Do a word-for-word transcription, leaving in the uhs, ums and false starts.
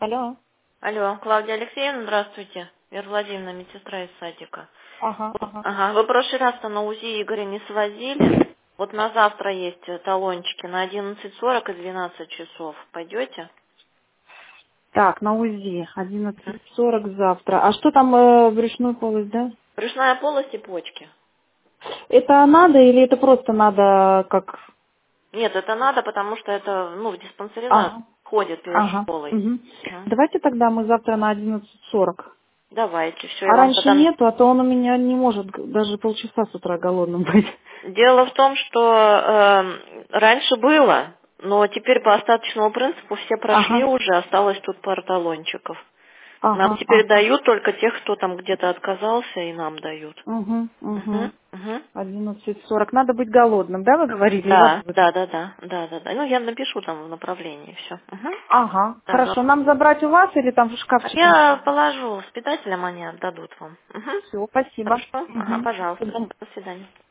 Алло. Алло, Клавдия Алексеевна, здравствуйте. Вера Владимировна, медсестра из садика. Ага, Вот, ага. ага, вы в прошлый раз-то на УЗИ Игоря не свозили. Вот на завтра есть э, талончики на одиннадцать сорок и двенадцать часов. Пойдете? Так, на УЗИ. М? одиннадцать сорок завтра. А что там э, брюшной полость, да? Брюшная полость и почки. Это надо или это просто надо как... Нет, это надо, потому что это, ну, в диспансере нас Ага, ходит перед ага. школой. Мгм. Мгм. Давайте тогда мы завтра на одиннадцать сорок. Давайте, все, А я вам раньше тогда... нету, а то он у меня не может г- даже полчаса с утра голодным быть. Дело в том, что э, раньше было, но теперь по остаточному принципу все прошли Ага, уже, осталось тут пара талончиков. Нам ага, теперь ага. дают только тех, кто там где-то отказался, и нам дают. Угу, Угу, угу. угу. одиннадцать сорок. Надо быть голодным, да, вы говорили, и воду Да, выпить? да, да, да, да, да, да. Ну, я напишу там в направлении все. Угу. Ага, Да, хорошо. да. Нам забрать у вас или там в А шкафчик? я положу с питателем, они отдадут вам. Угу. Все, спасибо. Хорошо? Ага, Мгм. До пожалуйста. свидания. До свидания.